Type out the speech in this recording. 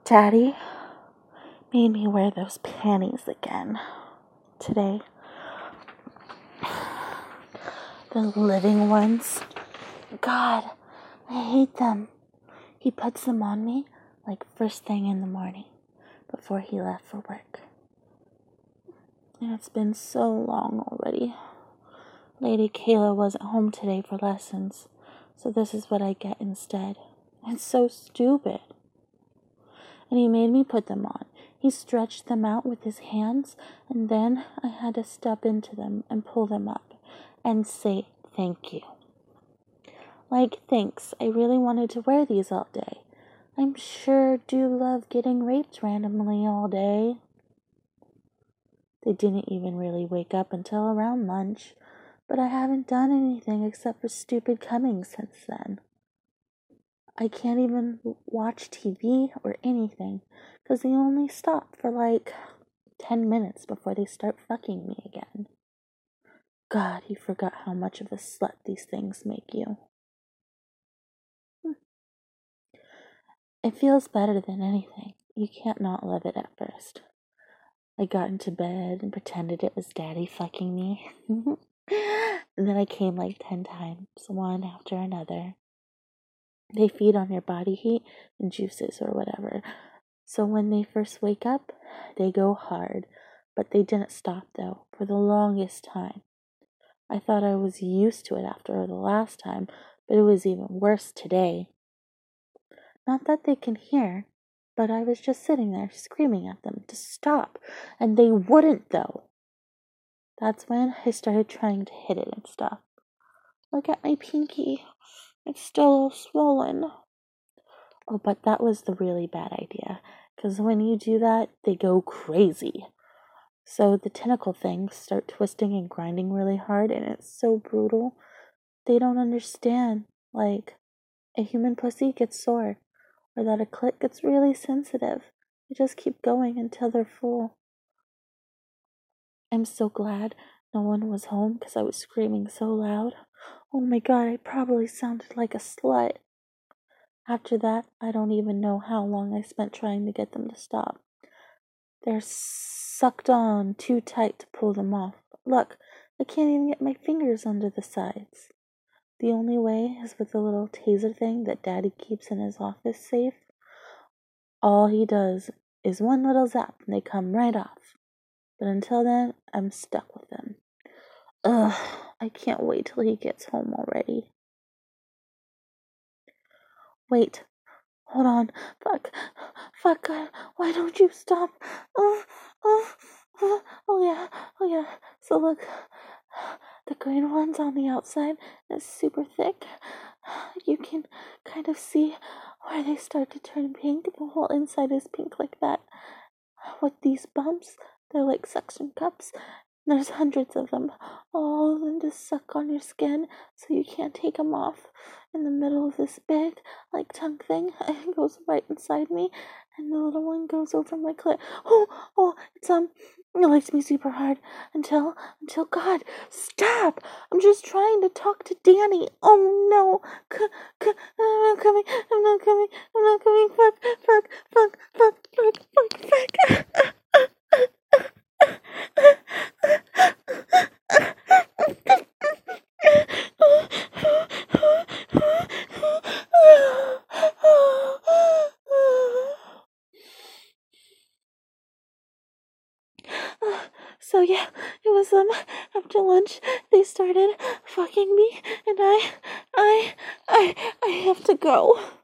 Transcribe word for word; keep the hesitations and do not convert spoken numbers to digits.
Daddy made me wear those panties again today. The living ones. God, I hate them. He puts them on me like first thing in the morning before he left for work. And it's been so long already. Lady Kayla wasn't home today for lessons, so this is what I get instead. It's so stupid. And he made me put them on. He stretched them out with his hands, and then I had to step into them and pull them up and say thank you. Like, thanks, I really wanted to wear these all day. I'm sure do love getting raped randomly all day. They didn't even really wake up until around lunch, but I haven't done anything except for stupid coming since then. I can't even watch T V or anything, because they only stop for like ten minutes before they start fucking me again. God, you forgot how much of a slut these things make you. It feels better than anything. You can't not love it at first. I got into bed and pretended it was Daddy fucking me. And then I came like ten times, one after another. They feed on your body heat and juices or whatever. So when they first wake up, they go hard. But they didn't stop though, for the longest time. I thought I was used to it after the last time, but it was even worse today. Not that they can hear, but I was just sitting there screaming at them to stop, and they wouldn't though. That's when I started trying to hit it and stuff. Look at my pinky. It's still all swollen. Oh, but that was the really bad idea, because when you do that, they go crazy. So the tentacle things start twisting and grinding really hard, and it's so brutal. They don't understand, like, a human pussy gets sore, or that a clit gets really sensitive. They just keep going until they're full. I'm so glad no one was home because I was screaming so loud. Oh my god, I probably sounded like a slut. After that, I don't even know how long I spent trying to get them to stop. They're sucked on too tight to pull them off. Look, I can't even get my fingers under the sides. The only way is with the little taser thing that Daddy keeps in his office safe. All he does is one little zap and they come right off. But until then, I'm stuck with them. Ugh, I can't wait till he gets home already. Wait, hold on. Fuck, fuck, God, why don't you stop? Oh, oh, oh, oh yeah, oh yeah. So look, the green one's on the outside is super thick. You can kind of see where they start to turn pink. The whole inside is pink like that. With these bumps, they're like suction cups. There's hundreds of them. All of them just suck on your skin, so you can't take them off. In the middle of this big, like, tongue thing, it goes right inside me, and the little one goes over my clit. Oh, oh, it's, um, it likes me super hard, until, until, God, stop! I'm just trying to talk to Danny. Oh, no, c- c- I'm not coming, I'm not coming, I'm not coming, fuck, fuck, fuck, fuck, fuck, fuck, fuck. So yeah, it was um after lunch they started fucking me, and I, I, I, I have to go.